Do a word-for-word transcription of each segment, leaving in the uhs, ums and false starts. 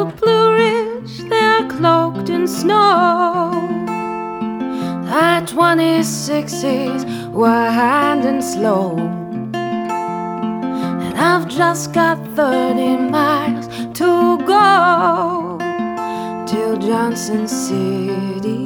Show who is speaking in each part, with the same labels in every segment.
Speaker 1: the Blue Ridge, they are cloaked in snow. The twenty-sixes wind and slow, and I've just got thirty miles to go till Johnson City.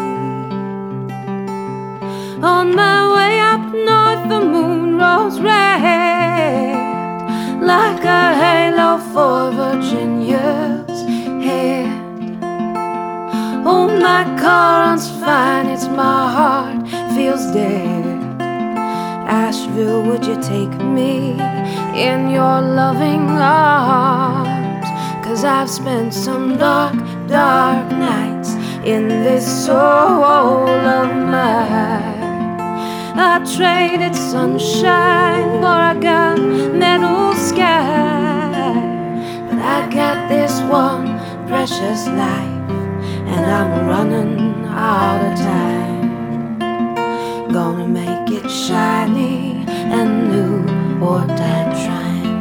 Speaker 1: On my way up north, the moon rose red like a halo for Virginia's head. Oh, my car runs fine, it's my heart feels dead. Asheville, would you take me in your loving arms? 'Cause I've spent some dark, dark nights in this soul of mine. I traded sunshine for a gunmetal sky, but I got this one precious life, and I'm running out of time. Gonna make it shiny and new or die trying.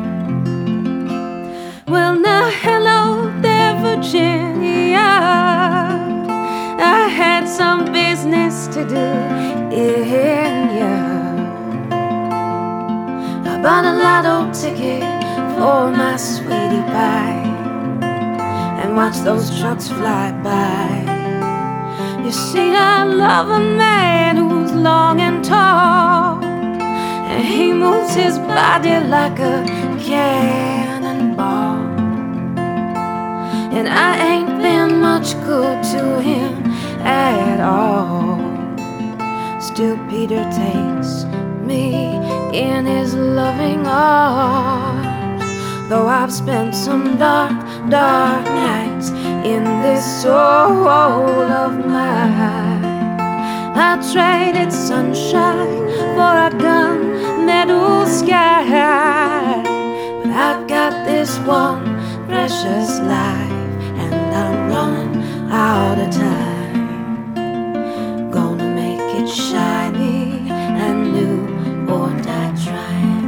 Speaker 1: Well, now hello there, Virginia. I had some business to do in ya. I bought a lotto ticket for my sweetie pie and watch those trucks fly by. You see, I love a man who's long and tall, and he moves his body like a cannonball. And I ain't been much good to him at all. Still, Peter takes me in his loving arms. Though I've spent some dark, dark nights in this soul of mine. I traded sunshine for a gunmetal sky, but I've got this one precious life, and I'm running out of time. Gonna make it shiny and new or die trying.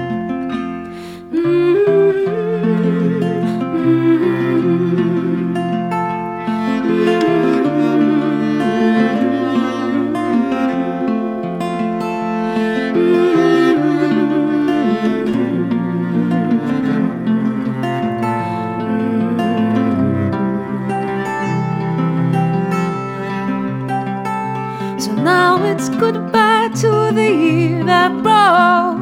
Speaker 1: So now it's goodbye to the year that broke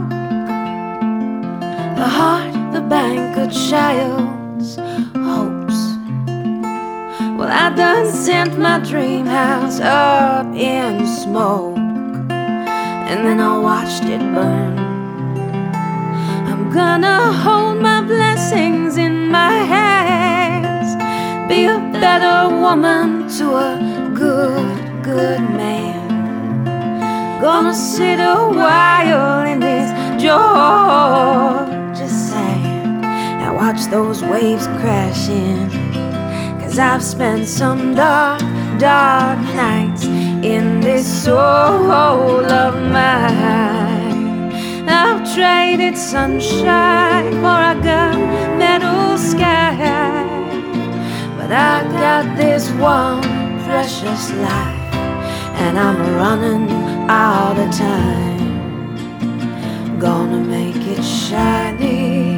Speaker 1: the heart, the banquet, child's hopes. Well, I done sent my dream house up in smoke, and then I watched it burn. I'm gonna hold my blessings in my hands, be a better woman to a good, good man. Gonna sit a while in this Georgia sand and watch those waves crash in. 'Cause I've spent some dark, dark nights in this soul of mine. I've traded sunshine for a gunmetal sky, but I got this one precious life, and I'm running out of time. Gonna make it shiny